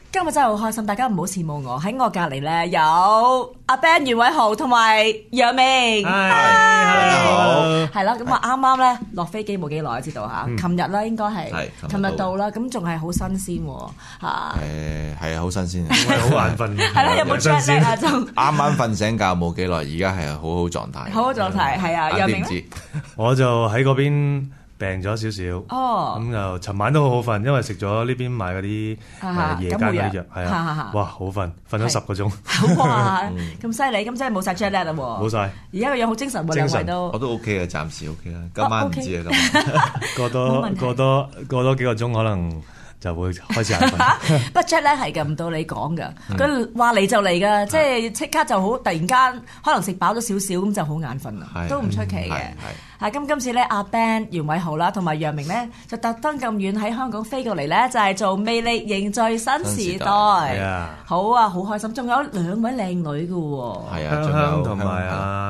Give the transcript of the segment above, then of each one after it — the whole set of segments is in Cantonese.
今日真係好開心，大家唔好羨慕我。喺我隔離咧有阿 Ben 袁偉豪同埋楊明，係啦。咁啊啱啱咧落飛機冇幾耐，知道嚇？琴日啦應該係，琴日到啦，咁仲係好新鮮喎嚇。 係啊，好新鮮， 好眼瞓。 係啦，有冇 jet lag 啊？就啱啱瞓醒覺冇幾耐，而家係好好狀態。 好狀態係啊，楊明咧， 我就喺嗰邊病咗少少，咁就尋晚都好好瞓，因為食咗呢邊買嗰啲夜間嗰啲藥，係啊，哇好瞓咗10個鐘， 哇咁犀利，咁真係冇晒 jet lag 啦喎， 冇晒， 而家個樣好精神喎，兩位都， 我都 OK 嘅，暫時 OK 啦，今晚唔知啊， 過多幾個鐘可能就會開始眼瞓。 不過 jet lag 係嘅，唔到你講㗎，佢話嚟就嚟㗎，即係即刻就好，突然間可能食飽咗少少咁就好眼瞓啦，都唔出奇嘅。係今次咧，阿 Ben 袁偉豪啦，同埋楊明咧，就特登咁遠喺香港飛過嚟咧，就係做魅力凝聚新時代。好啊，好開心，仲有2位靚女嘅喎。 係啊， 香香同埋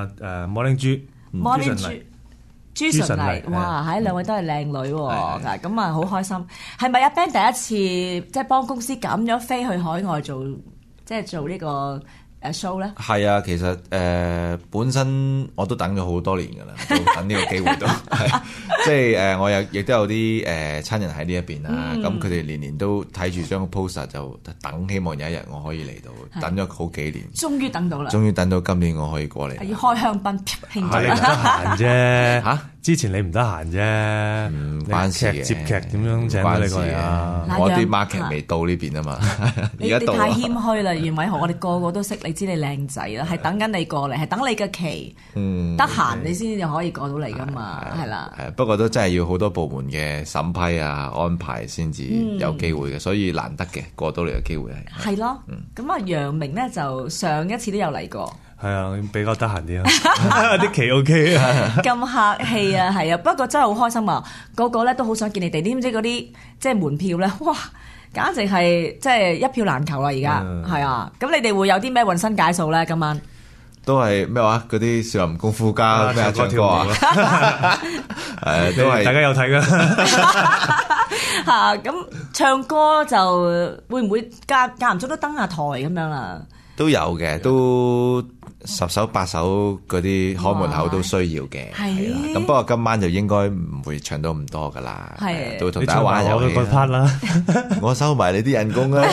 Morning 朱順麗，哇！喺2位都係靚女喎，咁啊好開心。係咪阿 Ben 第一次即係幫公司減咗飛去海外做呢個show 咧？ 係啊，其實本身我都等咗好多年㗎啦，等呢個機會都係，即係我亦都有啲親人喺呢一邊啦，咁佢哋年年都睇住張 poster 就等，希望有一日我可以嚟到，等咗好幾年， 終於等到啦， 終於等到今年我可以過嚟， 要開香檳慶祝啦！ 你唔得閒啫嚇。之前你唔得閒啫， 唔關事嘅。 接劇點樣請你過嚟啊？ 我啲 market 未到呢邊啊嘛， 你太謙虛啦，袁偉豪，我哋個個都識，你知你靚仔啦，係等緊你過嚟，係等你嘅期，得閒你先至可以過到嚟噶嘛，係啦。 係不過都真係要好多部門嘅審批啊安排先至有機會嘅，所以難得嘅過到嚟嘅機會係。 係咯，咁啊楊明咧就上一次都有嚟過。 係啊，比較得閒啲啊，啲期 OK 啊， 咁客氣啊，係啊，不過真係好開心啊，個個咧都好想見你哋，點知嗰啲即係門票咧，哇，簡直係即係一票難求啦，而家係啊，咁你哋會有啲咩渾身解數咧？今晚都係咩話？嗰啲少林功夫加咩唱歌啊？都係大家有睇㗎嚇，咁唱歌就會唔會間唔中都登下台咁樣啦？ 都有嘅，都10首8首嗰啲開門口都需要嘅，係啦。咁不過今晚就應該唔會唱到咁多噶啦，都同大家玩遊戲啦。 part 啦， 我收埋你啲人工啊！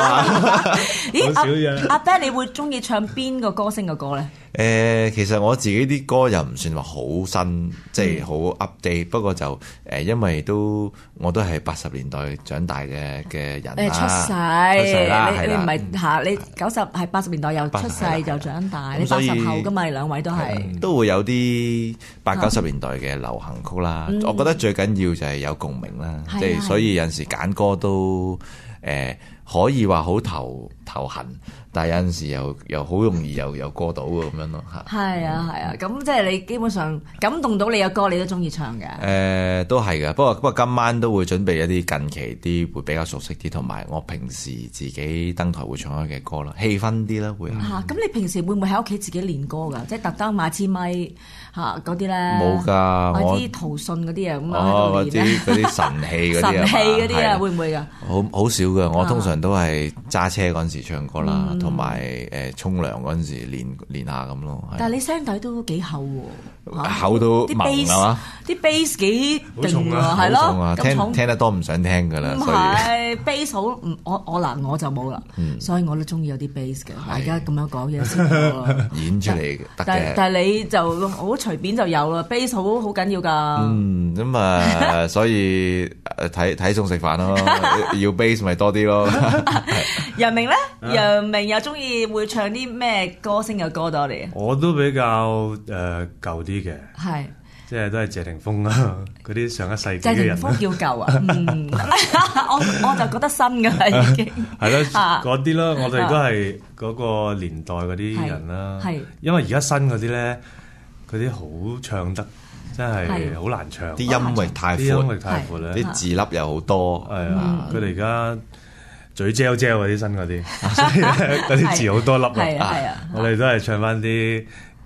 咦，阿 Ben 你會中意唱邊個歌星嘅歌咧？ 其實我自己啲歌又唔算話好新，即係好 update。不過就因為我都係80年代長大嘅人啦， 出世啦， 你唔係嚇你90係80年代又出世就長大，你80後噶嘛？你2位都係都會有啲80、90年代嘅流行曲啦。我覺得最緊要就係有共鳴啦，即係所以有陣時揀歌都可以話好頭痕，但係有陣時又好容易又過到咁樣咯嚇。 係啊，咁即係你基本上感動到你嘅歌，你都中意唱嘅。 都係嘅，不過今晚都會準備一啲近期啲會比較熟悉啲，同埋我平時自己登台會唱開嘅歌啦，氣氛啲啦會。 咁你平時會唔會喺屋企自己練歌㗎？即係特登買支咪嗰啲咧？ 冇㗎， 買啲圖訊嗰啲啊咁樣喺度練咧。 嗰啲神器嗰啲神器嗰啲啊，會唔會㗎？ 好少㗎，我通常都係揸車嗰陣時唱歌啦，同埋沖涼嗰陣時練下咁咯。 但係你聲底都幾厚喎， 厚到萌啊嘛！ 啲 bass 幾勁喎，係咯， 聽得多唔想聽㗎啦。 唔係 bass 好，我就冇啦，所以我都中意有啲 bass 嘅。大家咁樣講嘢先演出嚟得嘅。 但係你就好隨便就有啦 ，bass 好緊要㗎。 咁啊，所以睇餸食飯咯，要 bass 咪多啲咯。 楊明咧，楊明又中意會唱啲咩歌星嘅歌多啲？ 我都比較舊啲嘅， 係即係都係謝霆鋒啊，嗰啲上一世紀嘅人。 謝霆鋒叫舊啊，我就覺得新㗎啦已經。 係咯，嗰啲咯，我哋都係嗰個年代嗰啲人啦。係，因為而家新嗰啲咧，嗰啲好唱得真係好難唱， 啲音域太闊啦，啲字粒又好多。 係啊，佢哋而家嘴嚼嗰啲新嗰啲，所以嗰啲字好多粒啊！我哋都係唱翻啲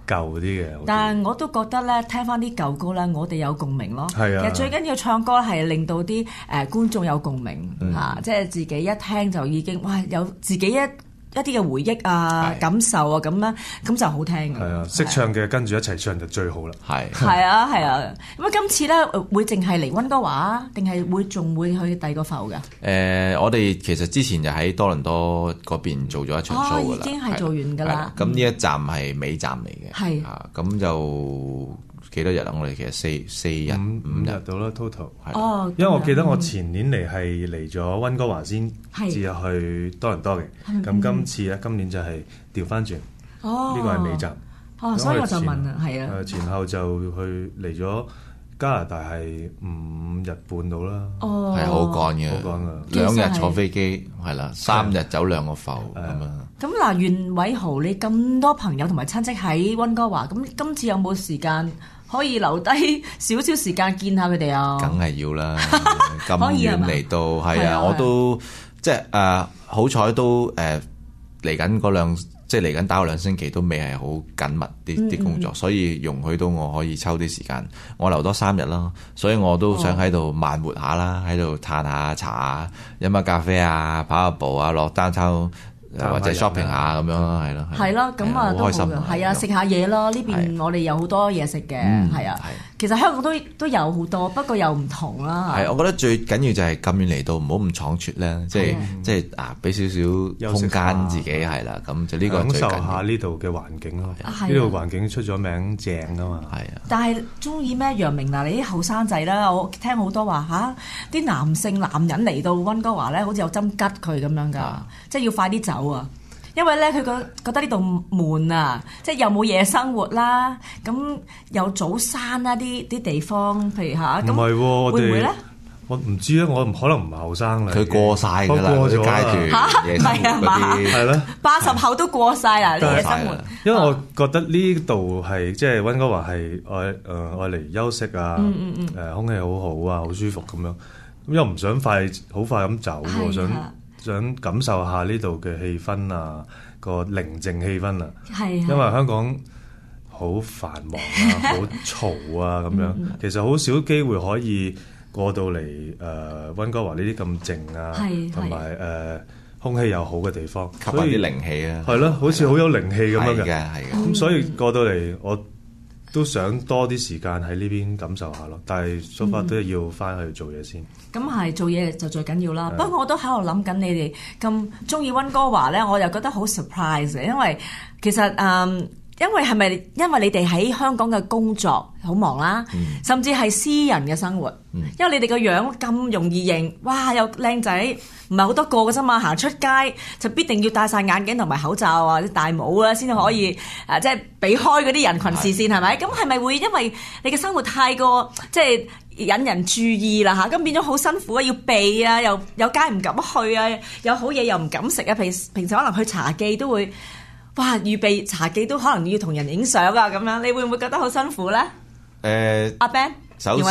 舊啲嘅。 但係我都覺得咧，聽翻啲舊歌咧，我哋有共鳴咯。 係啊， 其實最緊要唱歌係令到啲觀眾有共鳴嚇，即係自己一聽就已經哇有自己一啲嘅回憶啊、感受啊咁樣，咁就好聽嘅。 係啊，識唱嘅跟住一齊唱就最好啦。 係啊。咁啊，今次咧會淨係嚟溫哥華啊，定係仲會去第二個埠㗎？ 我哋其實之前就喺多倫多嗰邊做咗一場 show 㗎啦， 已經係做完㗎啦。 咁呢一站係尾站嚟嘅， 係咁就幾多日啊？我哋其實四日五日到啦 total。因為我記得我前年嚟係嚟咗溫哥華先至去多倫多嘅，咁今次咧今年就係調翻轉，呢個係尾站。 所以我就問啊，係啊。 前後就去嚟咗加拿大係5日半到啦。 係好趕嘅，2日坐飛機係啦，3日走2個埠咁樣。 咁嗱，袁偉豪，你咁多朋友同埋親戚喺溫哥華，咁今次有冇時間可以留低少少時間見下佢哋啊？ 梗係要啦，咁遠嚟到，係啊，我都即係好彩都嚟緊即係嚟緊打個2星期都未係好緊密啲工作，所以容許到我可以抽啲時間，我留多3日啦，所以我都想喺度慢活下啦，喺度嘆下茶啊，飲下咖啡啊，跑下步啊，落單抽。或者 shopping 下咁樣咯，係咯， 係咯，咁啊都好嘅，係啊，食下嘢咯。呢邊我哋有好多嘢食嘅，係啊。其實香港都有好多，不過又唔同啦。 係，我覺得最緊要就係咁遠嚟到，唔好咁倉促咧，即係俾少少空間自己係啦。咁就呢個最緊要。享受下呢度嘅環境咯，呢度環境出咗名正㗎嘛。係啊。 但係中意咩？楊明嗱，你啲後生仔啦，我聽好多話嚇，啲男人嚟到溫哥華咧，好似有針吉佢咁樣㗎，即係要快啲走。因為咧佢覺得呢度悶啊，即係又冇夜生活啦，咁又早閂啦啲地方，譬如嚇咁，會唔會咧？ 我唔知咧，我可能唔係後生啦， 佢過晒㗎啦，啲階段夜生活嗰啲係咯 ，80後都過晒啦啲夜生活。 因為我覺得呢度係即係溫哥華係愛嚟休息啊，空氣好好啊，好舒服咁樣，咁又唔想好快咁走喎，想感受下呢度嘅氣氛啊，個寧靜氣氛啊，因為香港好繁忙啊，好嘈啊咁樣，其實好少機會可以過到嚟溫哥華呢啲咁靜啊，同埋空氣又好嘅地方， 吸下啲靈氣啊， 係咯，好似好有靈氣咁樣嘅， 係嘅。 咁所以過到嚟我都想多啲時間喺呢邊感受下咯，但係so far都要翻去做嘢先。 咁係做嘢就最緊要啦。不過我都喺度諗緊，你哋咁中意溫哥華咧，我又覺得好 surprise 嘅，因為其實因為係咪因為你哋喺香港嘅工作好忙啦，甚至係私人嘅生活，因為你哋個樣咁容易認，哇又靚仔，唔係好多個嘅啫嘛，行出街就必定要戴晒眼鏡同埋口罩啊、大帽啊，先可以即係避開嗰啲人群視線，係咪？咁係咪會因為你嘅生活太過即係引人注意啦嚇，咁變咗好辛苦啊，要避啊，又有街唔敢去啊，有好嘢又唔敢食啊，平時可能去茶記都會。哇！預備茶記都可能要同人影相啊，咁樣你會唔會覺得好辛苦咧？ 阿 Ben， 首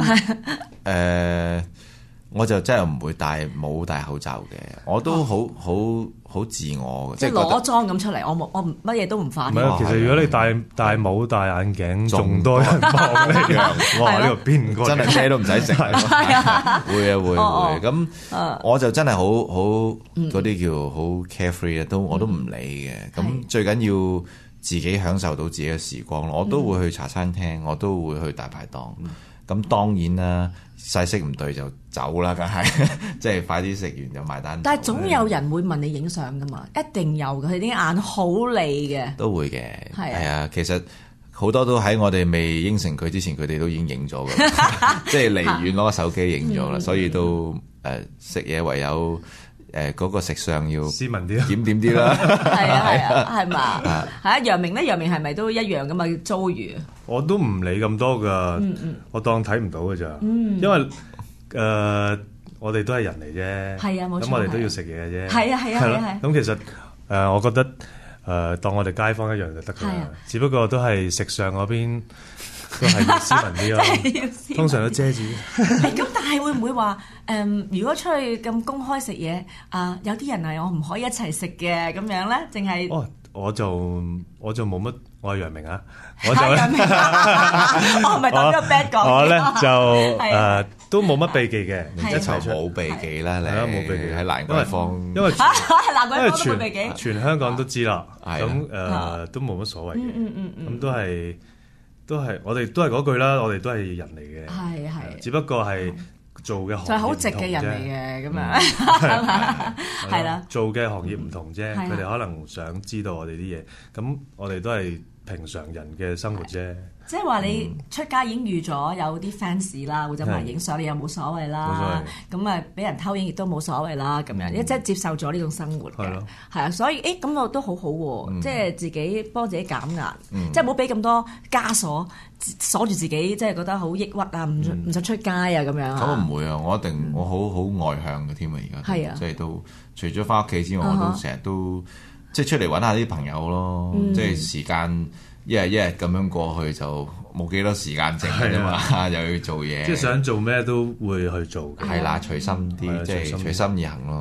先我就真係唔會冇戴口罩嘅，我都好自我嘅， 即係攞妝咁出嚟，我乜嘢都唔化。 唔係，其實如果你戴帽戴眼鏡，仲多人望你嘅。哇！呢個邊個真係咩都唔使食，會咁。我就真係好嗰啲叫好 carefree 啊，我都唔理嘅。咁最緊要自己享受到自己嘅時光咯。我都會去茶餐廳，我都會去大排檔。咁當然啦，勢色唔對就走啦，梗係即係快啲食完就埋單。 但係總有人會問你影相噶嘛，一定有嘅，佢啲眼好利嘅。 都會嘅，係啊，其實好多都喺我哋未應承佢之前，佢哋都已經影咗㗎，即係離遠攞個手機影咗啦，所以都食嘢唯有。嗰個食相要斯文啲， 檢點啲啦。 係啊，係嘛？係啊，楊明咧，楊明係咪都一樣噶嘛？遭遇我都唔理咁多噶，我當睇唔到噶咋。因為我哋都係人嚟啫。係啊，冇錯。咁我哋都要食嘢嘅啫。係啊。咁其實我覺得當我哋街坊一樣就得噶啦。只不過都係食相嗰邊。都係要斯文啲咯，通常都遮住。 咁但係會唔會話如果出去咁公開食嘢有啲人係我唔可以一齊食嘅咁樣咧？淨係我就冇乜，我係楊明啊，我係楊明我唔係當呢個 bad 講我咧就係都冇乜避忌嘅， 係一齊出冇避忌啦，你係啊冇避忌喺蘭桂坊， 因為蘭桂因為坊都冇避忌。 全香港都知啦， 係咁都冇乜所謂嘅，咁都係我哋都係嗰句啦，我哋都係人嚟嘅， 係只不過係做嘅行業就係好直嘅人嚟嘅咁樣，係啦， 做嘅行業唔同啫， 係佢哋可能想知道我哋啲嘢，咁我哋都係平常人嘅生活啫。 即係話你出街已經預咗有啲 fans 啦，會走埋影相，你又冇所謂啦。咁啊，俾人偷影亦都冇所謂啦。咁樣即係接受咗呢種生活嘅，係啊。所以咁我都好好喎，即係自己幫自己減壓，即係唔好俾咁多枷鎖鎖住自己，即係覺得好抑鬱啊，唔想出街啊咁樣。 咁唔會啊！我一定我好外向嘅添啊！而家係啊， 即係都除咗翻屋企之外，我都成日都即係出嚟揾下啲朋友咯。即係時間一日咁樣過去就冇幾多時間剩㗎嘛，又要做嘢。 即係想做咩都會去做嘅。 係啦，隨心啲，即係隨心而行咯。